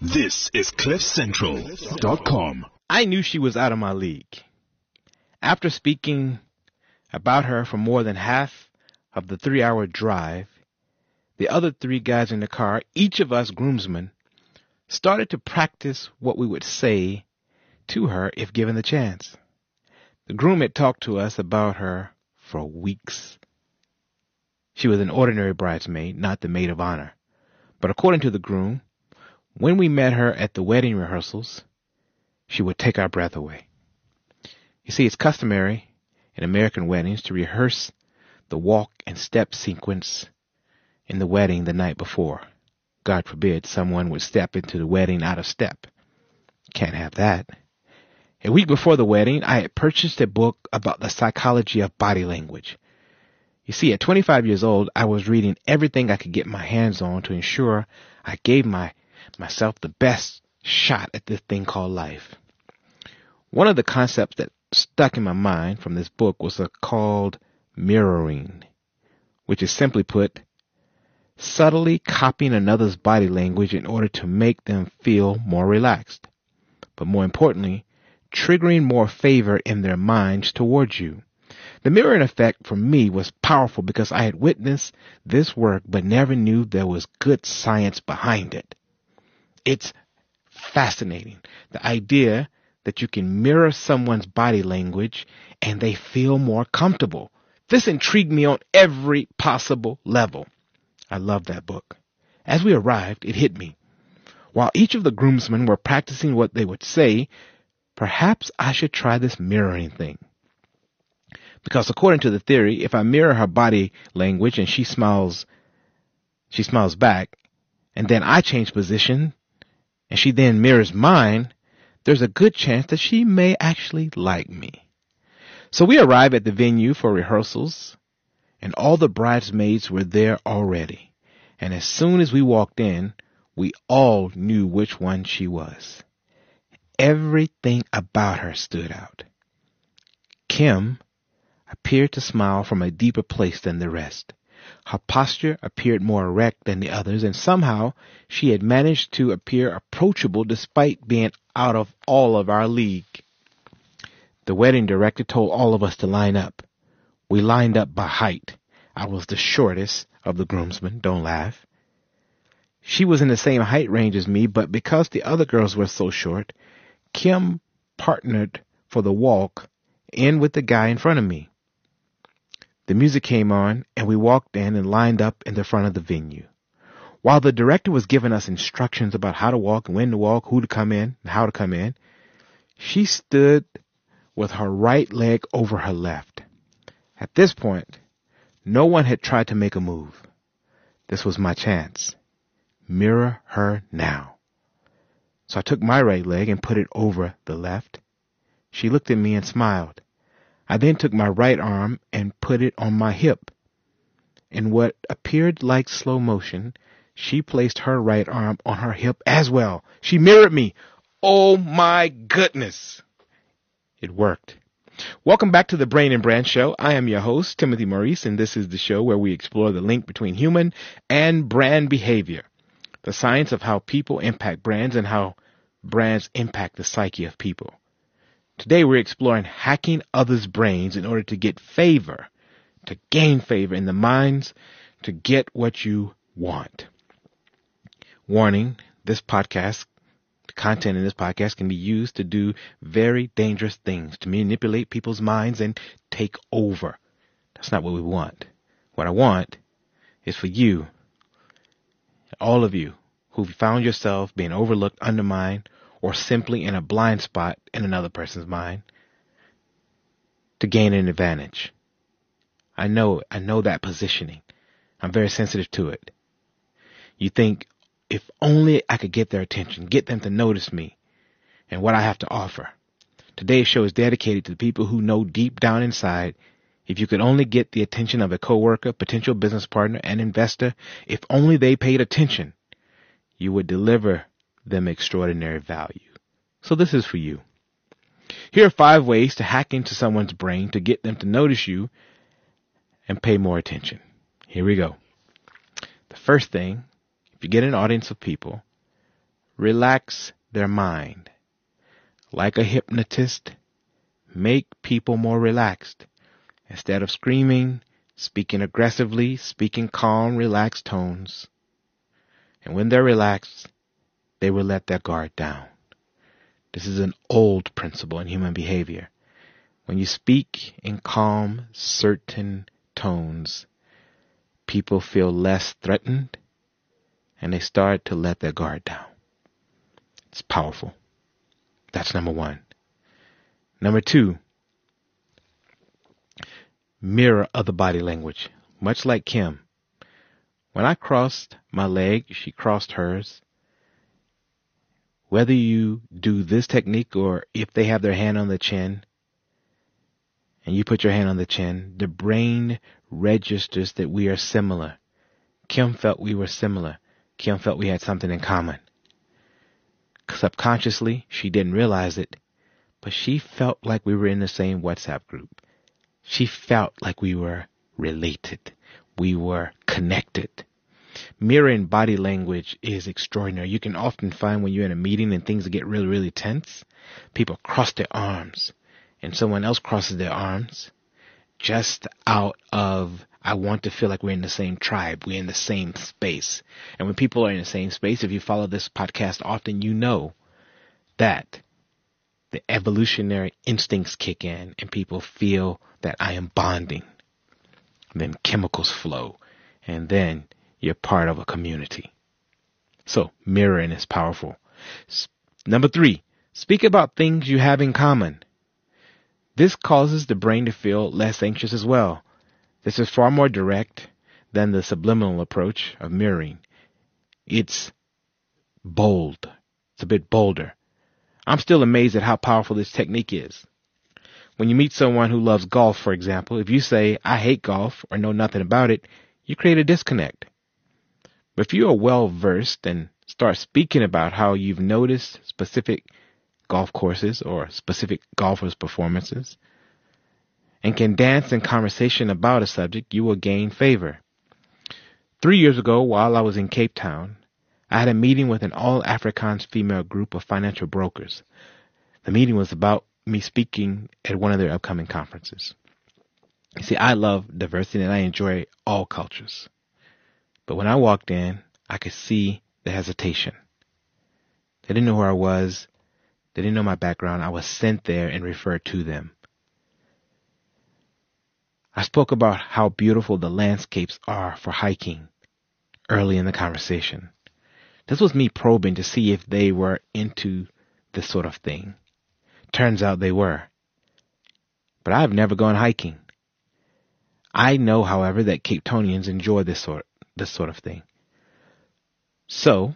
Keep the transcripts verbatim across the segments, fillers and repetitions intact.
This is cliff central dot com. I knew she was out of my league. After speaking about her for more than half of the three-hour drive, the other three guys in the car, each of us groomsmen, started to practice what we would say to her if given the chance. The groom had talked to us about her for weeks. She was an ordinary bridesmaid, not the maid of honor. But according to the groom, when we met her at the wedding rehearsals, she would take our breath away. You see, it's customary in American weddings to rehearse the walk and step sequence in the wedding the night before. God forbid someone would step into the wedding out of step. Can't have that. A week before the wedding, I had purchased a book about the psychology of body language. You see, at twenty-five years old, I was reading everything I could get my hands on to ensure I gave my myself the best shot at this thing called life. One of the concepts that stuck in my mind from this book was a called mirroring, which is simply put, subtly copying another's body language in order to make them feel more relaxed, but more importantly, triggering more favor in their minds towards you. The mirroring effect for me was powerful because I had witnessed this work but never knew there was good science behind it. It's fascinating, the idea that you can mirror someone's body language and they feel more comfortable. This intrigued me on every possible level. I love that book. As we arrived, it hit me. While each of the groomsmen were practicing what they would say, perhaps I should try this mirroring thing. Because according to the theory, if I mirror her body language and she smiles, she smiles back, and then I change position, and she then mirrors mine, there's a good chance that she may actually like me. So we arrive at the venue for rehearsals, and all the bridesmaids were there already. And as soon as we walked in, we all knew which one she was. Everything about her stood out. Kim appeared to smile from a deeper place than the rest. Her posture appeared more erect than the others, and somehow she had managed to appear approachable despite being out of all of our league. The wedding director told all of us to line up. We lined up by height. I was the shortest of the groomsmen, don't laugh. She was in the same height range as me, but because the other girls were so short, Kim partnered for the walk in with the guy in front of me. The music came on, and we walked in and lined up in the front of the venue. While the director was giving us instructions about how to walk and when to walk, who to come in, and how to come in, she stood with her right leg over her left. At this point, no one had tried to make a move. This was my chance. Mirror her now. So I took my right leg and put it over the left. She looked at me and smiled. I then took my right arm and put it on my hip. In what appeared like slow motion, she placed her right arm on her hip as well. She mirrored me. Oh my goodness. It worked. Welcome back to the Brain and Brand Show. I am your host, Timothy Maurice, and this is the show where we explore the link between human and brand behavior, the science of how people impact brands and how brands impact the psyche of people. Today we're exploring hacking others' brains in order to get favor, to gain favor in the minds, to get what you want. Warning, this podcast, the content in this podcast can be used to do very dangerous things, to manipulate people's minds and take over. That's not what we want. What I want is for you, all of you, who've found yourself being overlooked, undermined, or simply in a blind spot in another person's mind, to gain an advantage. I know, I know that positioning. I'm very sensitive to it. You think, if only I could get their attention, get them to notice me and what I have to offer. Today's show is dedicated to the people who know deep down inside, if you could only get the attention of a coworker, potential business partner, and investor, if only they paid attention, you would deliver them extraordinary value. So this is for you. Here are five ways to hack into someone's brain to get them to notice you and pay more attention. Here we go. The first thing, if you get an audience of people, relax their mind. Like a hypnotist, make people more relaxed. Instead of screaming, speaking aggressively, speaking calm, relaxed tones. And when they're relaxed, they will let their guard down. This is an old principle in human behavior. When you speak in calm, certain tones, people feel less threatened and they start to let their guard down. It's powerful. That's number one. Number two, mirror other body language. Much like Kim. When I crossed my leg, she crossed hers. Whether you do this technique or if they have their hand on the chin and you put your hand on the chin, the brain registers that we are similar. Kim felt we were similar. Kim felt we had something in common. Subconsciously, she didn't realize it, but she felt like we were in the same WhatsApp group. She felt like we were related. We were connected. Mirroring body language is extraordinary. You can often find when you're in a meeting and things get really, really tense, people cross their arms and someone else crosses their arms just out of, I want to feel like we're in the same tribe. We're in the same space. And when people are in the same space, if you follow this podcast often, you know that the evolutionary instincts kick in and people feel that I am bonding. Then chemicals flow and then you're part of a community. So mirroring is powerful. S- Number three, speak about things you have in common. This causes the brain to feel less anxious as well. This is far more direct than the subliminal approach of mirroring. It's bold. It's a bit bolder. I'm still amazed at how powerful this technique is. When you meet someone who loves golf, for example, if you say, I hate golf or know nothing about it, you create a disconnect. But if you are well-versed and start speaking about how you've noticed specific golf courses or specific golfers' performances and can dance in conversation about a subject, you will gain favor. Three years ago, while I was in Cape Town, I had a meeting with an all-Afrikaans female group of financial brokers. The meeting was about me speaking at one of their upcoming conferences. You see, I love diversity and I enjoy all cultures. But when I walked in, I could see the hesitation. They didn't know who I was. They didn't know my background. I was sent there and referred to them. I spoke about how beautiful the landscapes are for hiking early in the conversation. This was me probing to see if they were into this sort of thing. Turns out they were. But I've never gone hiking. I know, however, that Cape Townians enjoy this sort this sort of thing. So,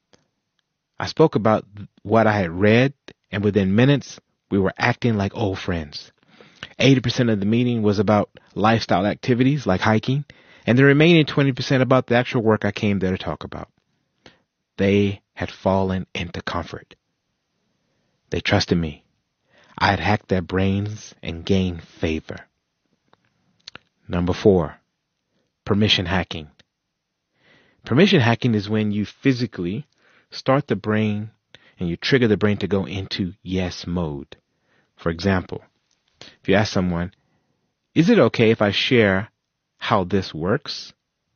I spoke about what I had read, and within minutes, we were acting like old friends. eighty percent of the meeting was about lifestyle activities like hiking, and the remaining twenty percent about the actual work I came there to talk about. They had fallen into comfort. They trusted me. I had hacked their brains and gained favor. Number four, permission hacking. Permission hacking is when you physically start the brain and you trigger the brain to go into yes mode. For example, if you ask someone, is it okay if I share how this works?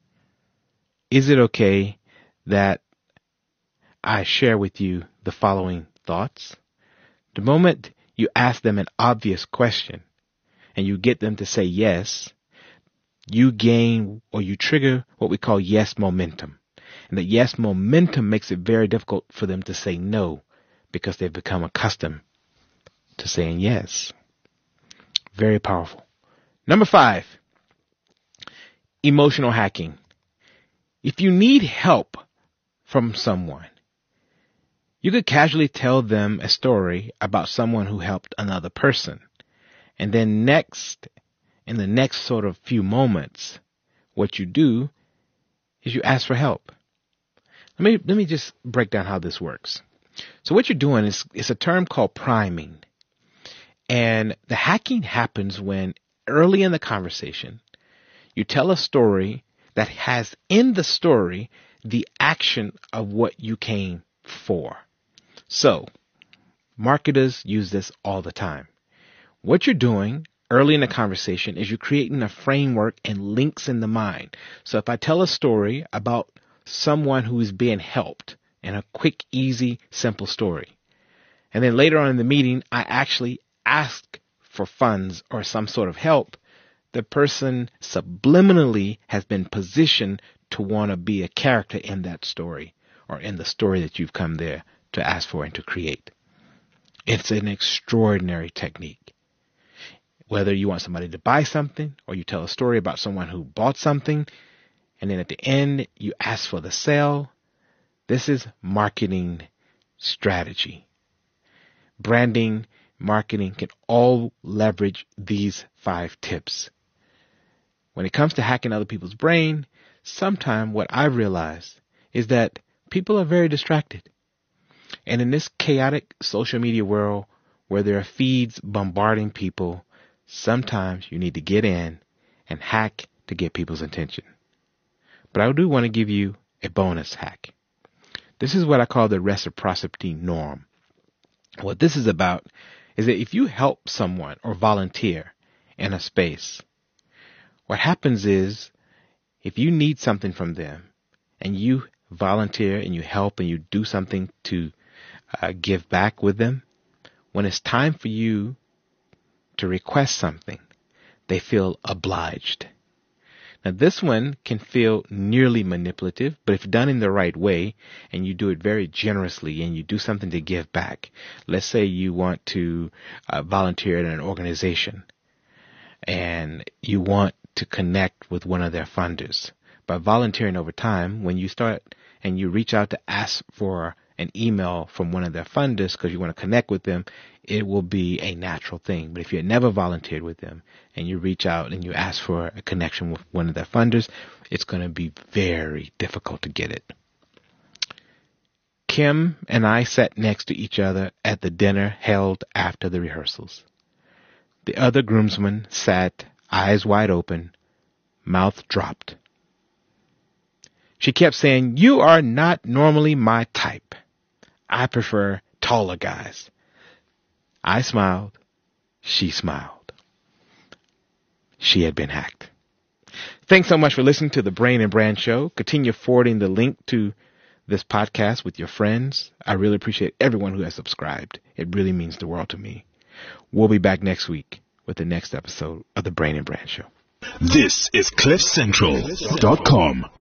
Is it okay that I share with you the following thoughts? The moment you ask them an obvious question and you get them to say yes, you gain or you trigger what we call yes momentum. And that yes momentum makes it very difficult for them to say no because they've become accustomed to saying yes. Very powerful. Number five, emotional hacking. If you need help from someone, you could casually tell them a story about someone who helped another person. And then next, in the next sort of few moments, what you do is you ask for help. Let me, let me just break down how this works. So what you're doing is, it's a term called priming. And the hacking happens when early in the conversation, you tell a story that has in the story the action of what you came for. So, marketers use this all the time. What you're doing early in the conversation is you're creating a framework and links in the mind. So if I tell a story about someone who is being helped in a quick, easy, simple story, and then later on in the meeting, I actually ask for funds or some sort of help, the person subliminally has been positioned to want to be a character in that story or in the story that you've come there to ask for and to create. It's an extraordinary technique. Whether you want somebody to buy something or you tell a story about someone who bought something and then at the end you ask for the sale, this is marketing strategy. Branding, marketing can all leverage these five tips. When it comes to hacking other people's brain, sometimes what I've realized is that people are very distracted. And in this chaotic social media world where there are feeds bombarding people, sometimes you need to get in and hack to get people's attention. But I do want to give you a bonus hack. This is what I call the reciprocity norm. What this is about is that if you help someone or volunteer in a space, what happens is if you need something from them and you volunteer and you help and you do something to uh, give back with them, when it's time for you to request something, they feel obliged. Now, this one can feel nearly manipulative, but if done in the right way and you do it very generously and you do something to give back, let's say you want to uh, volunteer in an organization and you want to connect with one of their funders. By volunteering over time, when you start and you reach out to ask for an email from one of their funders because you want to connect with them, it will be a natural thing. But if you had never volunteered with them and you reach out and you ask for a connection with one of their funders, it's going to be very difficult to get it. Kim and I sat next to each other at the dinner held after the rehearsals. The other groomsman sat, eyes wide open, mouth dropped. She kept saying, "You are not normally my type. I prefer taller guys." I smiled. She smiled. She had been hacked. Thanks so much for listening to the Brain and Brand Show. Continue forwarding the link to this podcast with your friends. I really appreciate everyone who has subscribed. It really means the world to me. We'll be back next week with the next episode of the Brain and Brand Show. This is cliff central dot com.